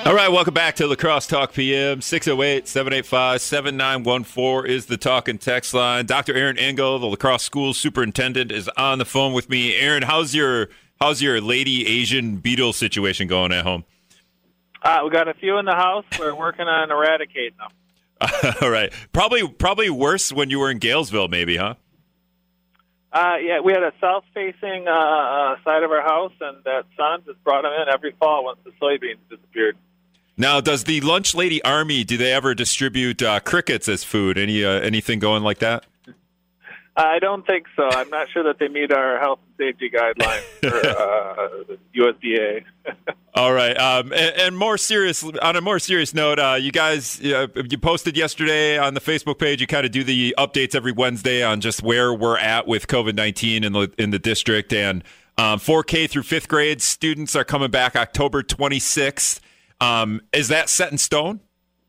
All right, welcome back to Lacrosse Talk PM. 608-785-7914 is the talk and text line. Dr. Aaron Engel, the Lacrosse School Superintendent, is on the phone with me. Aaron, how's your lady Asian beetle situation going at home? We got a few in the house. We're working on eradicating them. All right. Probably worse when you were in Galesville, maybe, huh? Yeah, we had a south-facing side of our house, and that sun just brought them in every fall once the soybeans disappeared. Now, does the Lunch Lady Army, do they ever distribute crickets as food? Anything going like that? I don't think so. I'm not sure that they meet our health and safety guidelines for USDA. All right. And on a more serious note, you guys, you posted yesterday on the Facebook page, you kind of do the updates every Wednesday on just where we're at with COVID-19 in the district. And 4K through 5th grade students are coming back October 26th. Is that set in stone?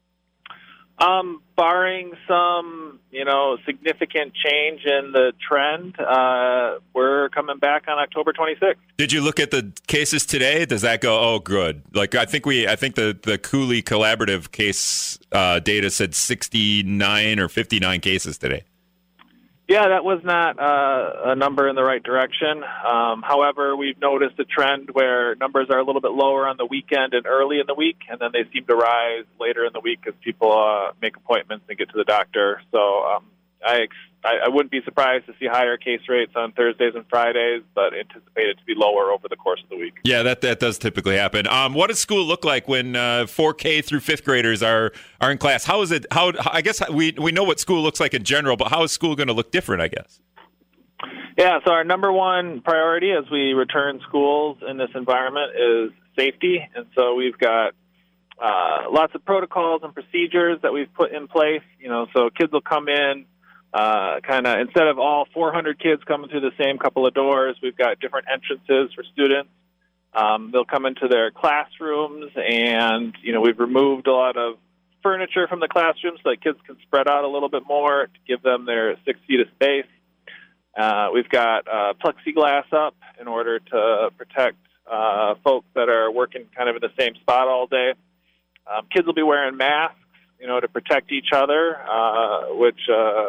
Barring some, significant change in the trend, we're coming back on October 26th. Did you look at the cases today? Does that go, oh, good? Like, I think the Cooley Collaborative case data said 69 or 59 cases today. Yeah, that was not a number in the right direction. However, we've noticed a trend where numbers are a little bit lower on the weekend and early in the week, and then they seem to rise later in the week as people make appointments and get to the doctor. So I wouldn't be surprised to see higher case rates on Thursdays and Fridays, but anticipate it to be lower over the course of the week. Yeah, that does typically happen. What does school look like when 4K through 5th graders are in class? How is it? I guess we know what school looks like in general, but how is school going to look different, I guess? Yeah, so our number one priority as we return schools in this environment is safety, and so we've got lots of protocols and procedures that we've put in place. So kids will come in. Instead of all 400 kids coming through the same couple of doors, we've got different entrances for students. They'll come into their classrooms, and we've removed a lot of furniture from the classrooms so that kids can spread out a little bit more to give them their 6 feet of space. We've got plexiglass up in order to protect folks that are working kind of in the same spot all day. Kids will be wearing masks, to protect each other, which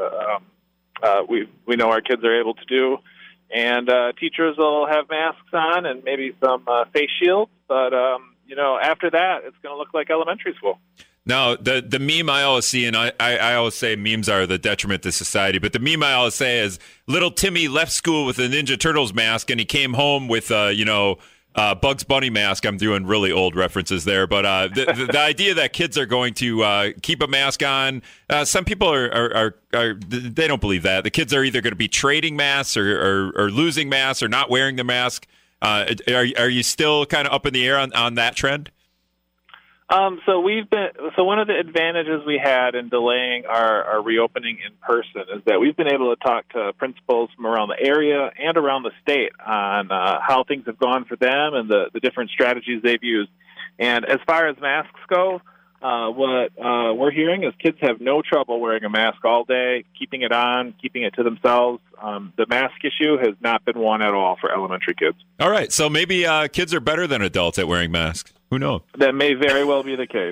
we know our kids are able to do. And teachers will have masks on and maybe some face shields. But, after that, it's going to look like elementary school. Now, the meme I always see, and I always say memes are the detriment to society, but the meme I always say is little Timmy left school with a Ninja Turtles mask, and he came home with, Bugs Bunny mask. I'm doing really old references there, but the idea that kids are going to keep a mask on, some people are they don't believe that. The kids are either going to be trading masks or losing masks or not wearing the mask. Are you still kind of up in the air on that trend? So one of the advantages we had in delaying our reopening in person is that we've been able to talk to principals from around the area and around the state on how things have gone for them and the different strategies they've used. And as far as masks go, what we're hearing is kids have no trouble wearing a mask all day, keeping it on, keeping it to themselves. The mask issue has not been one at all for elementary kids. All right, so maybe kids are better than adults at wearing masks. Who knows? That may very well be the case.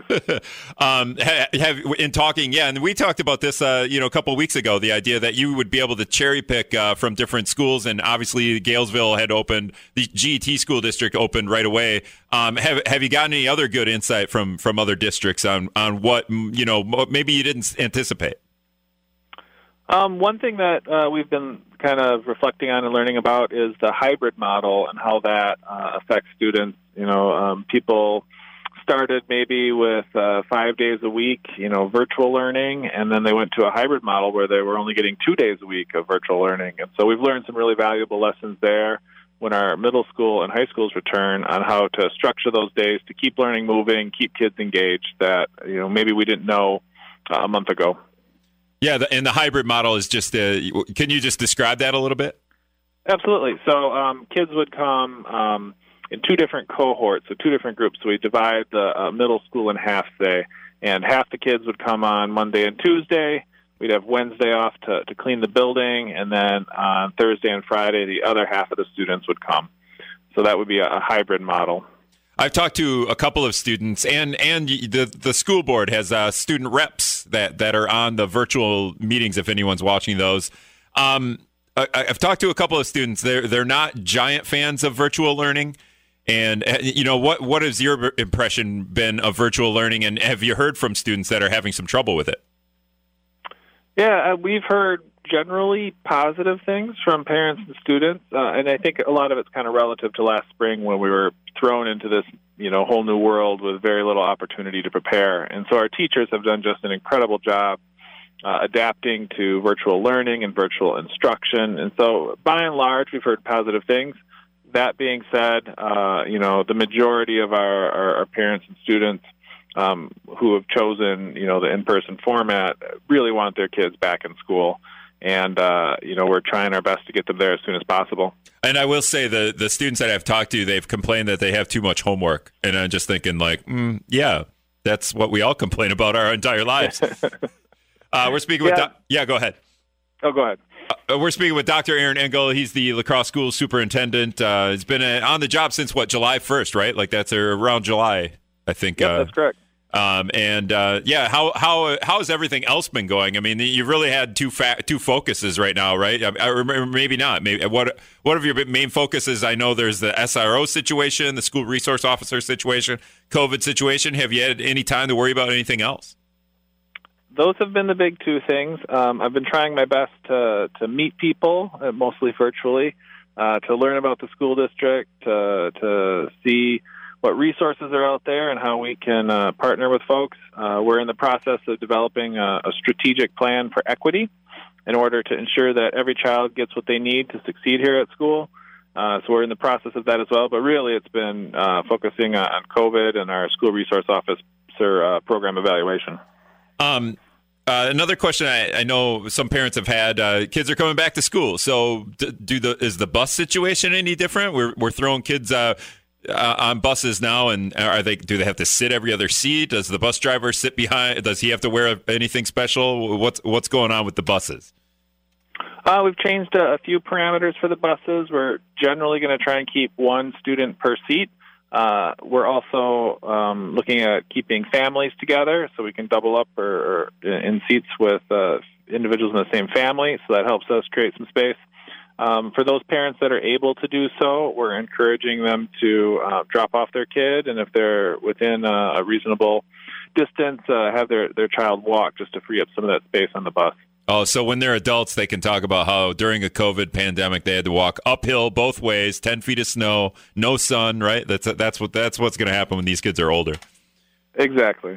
In talking, and we talked about this, a couple of weeks ago, the idea that you would be able to cherry pick from different schools, and obviously Galesville had opened, the GET school district opened right away. Have you gotten any other good insight from other districts on what, maybe you didn't anticipate? One thing that we've been kind of reflecting on and learning about is the hybrid model and how that affects students. People started maybe with 5 days a week, virtual learning, and then they went to a hybrid model where they were only getting 2 days a week of virtual learning. And so we've learned some really valuable lessons there when our middle school and high schools return on how to structure those days to keep learning moving, keep kids engaged that, maybe we didn't know a month ago. Yeah, and the hybrid model is just, can you just describe that a little bit? Absolutely. So kids would come in two different cohorts, so two different groups. So we divide the middle school in half, say, and half the kids would come on Monday and Tuesday. We'd have Wednesday off to clean the building, and then on Thursday and Friday, the other half of the students would come. So that would be a hybrid model. I've talked to a couple of students, and the school board has student reps that are on the virtual meetings. If anyone's watching those, I've talked to a couple of students. They're not giant fans of virtual learning. And what has your impression been of virtual learning? And have you heard from students that are having some trouble with it? Yeah, we've heard generally positive things from parents and students, and I think a lot of it's kind of relative to last spring when we were thrown into this, whole new world with very little opportunity to prepare. And so our teachers have done just an incredible job adapting to virtual learning and virtual instruction. And so by and large, we've heard positive things. That being said, the majority of our parents and students who have chosen, the in-person format really want their kids back in school. And, we're trying our best to get them there as soon as possible. And I will say the students that I've talked to, they've complained that they have too much homework. And I'm just thinking yeah, that's what we all complain about our entire lives. We're speaking with... go ahead. Oh, go ahead. We're speaking with Dr. Aaron Engel. He's the La Crosse School Superintendent. He's been on the job since, July 1st, right? Like that's around July, I think. Yep, that's correct. How has everything else been going? I mean, you've really had two focuses right now, right? I remember, maybe not. Maybe what are your main focuses? I know there's the SRO situation, the school resource officer situation, COVID situation. Have you had any time to worry about anything else? Those have been the big two things. I've been trying my best to meet people, mostly virtually, to learn about the school district, to see what resources are out there and how we can partner with folks. We're in the process of developing a strategic plan for equity in order to ensure that every child gets what they need to succeed here at school. So we're in the process of that as well. But really, it's been focusing on COVID and our school resource officer program evaluation. Another question I know some parents have had, kids are coming back to school. So is the bus situation any different? We're throwing kids on buses now, and do they have to sit every other seat? Does the bus driver sit behind? Does he have to wear anything special? What's going on with the buses? We've changed a few parameters for the buses. We're generally going to try and keep one student per seat. We're also looking at keeping families together so we can double up or in seats with individuals in the same family, so that helps us create some space. For those parents that are able to do so, we're encouraging them to drop off their kid, and if they're within a reasonable distance, have their child walk just to free up some of that space on the bus. Oh, so when they're adults, they can talk about how during a COVID pandemic they had to walk uphill both ways, 10 feet of snow, no sun, right? That's what's going to happen when these kids are older. Exactly.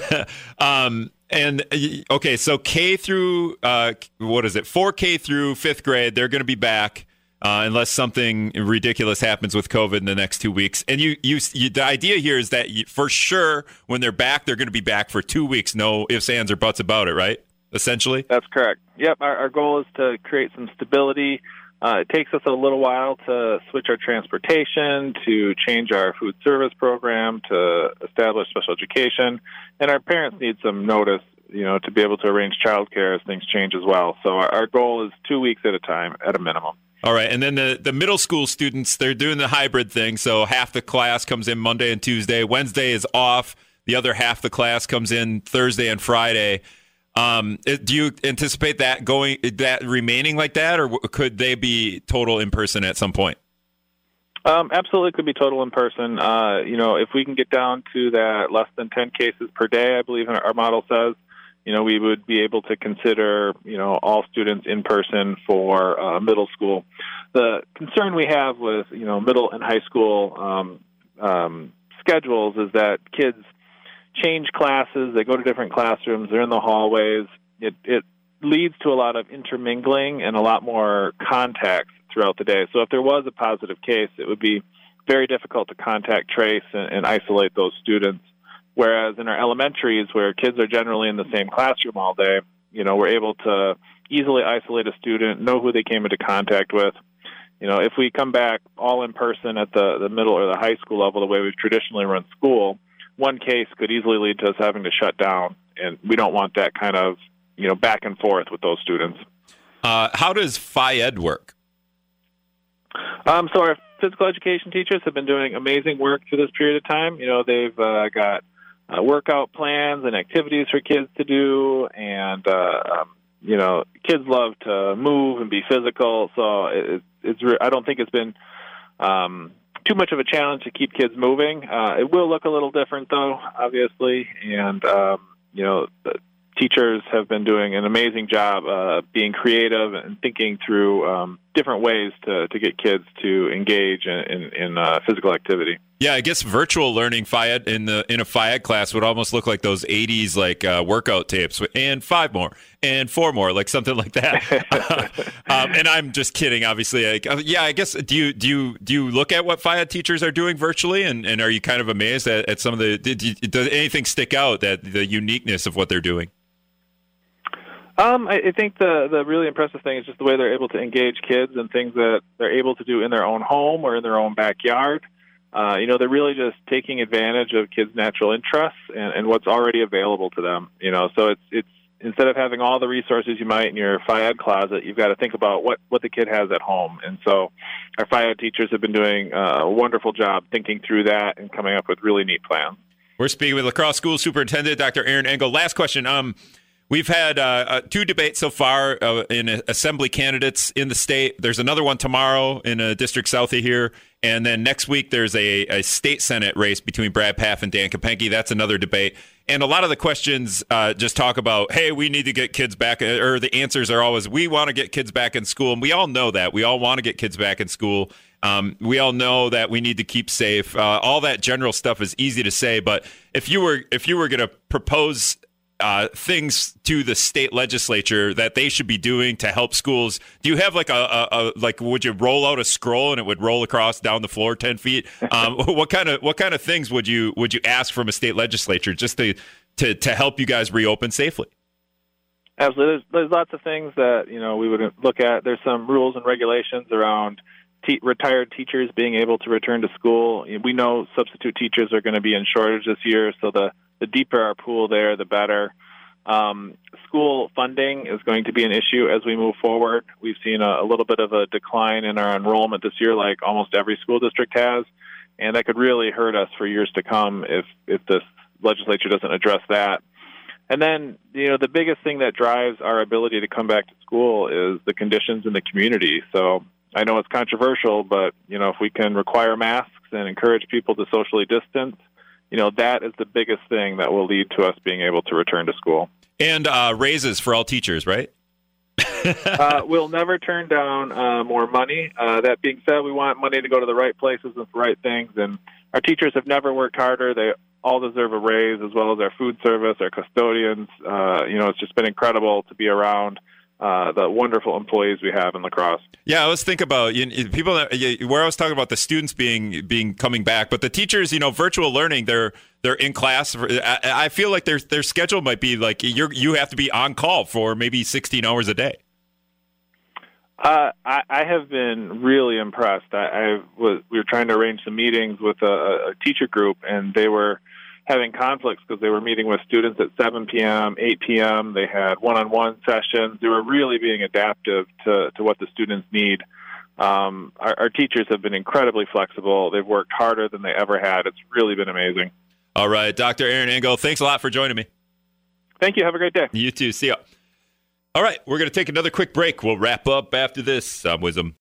Okay, so K through 4K through fifth grade, they're going to be back unless something ridiculous happens with COVID in the next 2 weeks. And the idea here is that for sure when they're back, they're going to be back for 2 weeks. No ifs, ands, or buts about it, right? Essentially? That's correct. Yep, our goal is to create some stability. It takes us a little while to switch our transportation, to change our food service program, to establish special education, and our parents need some notice, to be able to arrange childcare as things change as well. So our goal is 2 weeks at a time at a minimum. All right, and then the middle school students, they're doing the hybrid thing, so half the class comes in Monday and Tuesday. Wednesday is off. The other half the class comes in Thursday and Friday. Do you anticipate that remaining like that, or could they be total in person at some point? Absolutely could be total in person. If we can get down to that less than 10 cases per day, I believe our model says, we would be able to consider, all students in person for middle school. The concern we have with, middle and high school schedules is that kids change classes, they go to different classrooms, they're in the hallways. It leads to a lot of intermingling and a lot more contacts throughout the day. So if there was a positive case, it would be very difficult to contact trace and isolate those students. Whereas in our elementaries, where kids are generally in the same classroom all day, we're able to easily isolate a student, know who they came into contact with. If we come back all in person at the middle or the high school level, the way we've traditionally run school, one case could easily lead to us having to shut down, and we don't want that kind of, back and forth with those students. How does Phi Ed work? So our physical education teachers have been doing amazing work through this period of time. They've got workout plans and activities for kids to do, and kids love to move and be physical. So I don't think it's been too much of a challenge to keep kids moving. It will look a little different, though, obviously, and the teachers have been doing an amazing job being creative and thinking through different ways to get kids to engage in physical activity. Yeah, I guess virtual learning in a FIAD class would almost look like those 80s workout tapes, and 5 more and 4 more, like something like that. And I'm just kidding, obviously. I guess do you look at what FIAD teachers are doing virtually, and are you kind of amazed at some of does anything stick out, that the uniqueness of what they're doing? I think the really impressive thing is just the way they're able to engage kids and things that they're able to do in their own home or in their own backyard. They're really just taking advantage of kids' natural interests and what's already available to them. So it's instead of having all the resources you might in your FIAD closet, you've got to think about what the kid has at home. And so our FIAD teachers have been doing a wonderful job thinking through that and coming up with really neat plans. We're speaking with La Crosse School Superintendent Dr. Aaron Engel. Last question. We've had 2 debates so far in assembly candidates in the state. There's another one tomorrow in a district south of here. And then next week, there's a state Senate race between Brad Pfaff and Dan Kopenke. That's another debate. And a lot of the questions just talk about, hey, we need to get kids back, or the answers are always, we want to get kids back in school. And we all know that. We all want to get kids back in school. We all know that we need to keep safe. All that general stuff is easy to say. But if you were going to propose things to the state legislature that they should be doing to help schools, do you have would you roll out a scroll and it would roll across down the floor 10 feet? What kind of things would you ask from a state legislature just to help you guys reopen safely? Absolutely. There's lots of things that we would look at. There's some rules and regulations around retired teachers being able to return to school. We know substitute teachers are going to be in shortage this year, so the deeper our pool there, the better. School funding is going to be an issue as we move forward. We've seen a little bit of a decline in our enrollment this year, like almost every school district has, and that could really hurt us for years to come if this legislature doesn't address that. And then, the biggest thing that drives our ability to come back to school is the conditions in the community. So I know it's controversial, but, if we can require masks and encourage people to socially distance, that is the biggest thing that will lead to us being able to return to school. And raises for all teachers, right? We'll never turn down more money. That being said, we want money to go to the right places and for right things. And our teachers have never worked harder. They all deserve a raise, as well as our food service, our custodians. It's just been incredible to be around the wonderful employees we have in La Crosse. Yeah, I was thinking about people where I was talking about the students being coming back, but the teachers, virtual learning, they're in class. I feel like their schedule might be like you have to be on call for maybe 16 hours a day. I have been really impressed. We were trying to arrange some meetings with a teacher group, and they were having conflicts because they were meeting with students at 7 p.m., 8 p.m. They had one-on-one sessions. They were really being adaptive to what the students need. Our teachers have been incredibly flexible. They've worked harder than they ever had. It's really been amazing. All right, Dr. Aaron Engel, thanks a lot for joining me. Thank you. Have a great day. You too. See ya. All right, we're going to take another quick break. We'll wrap up after this. I'm Wisdom.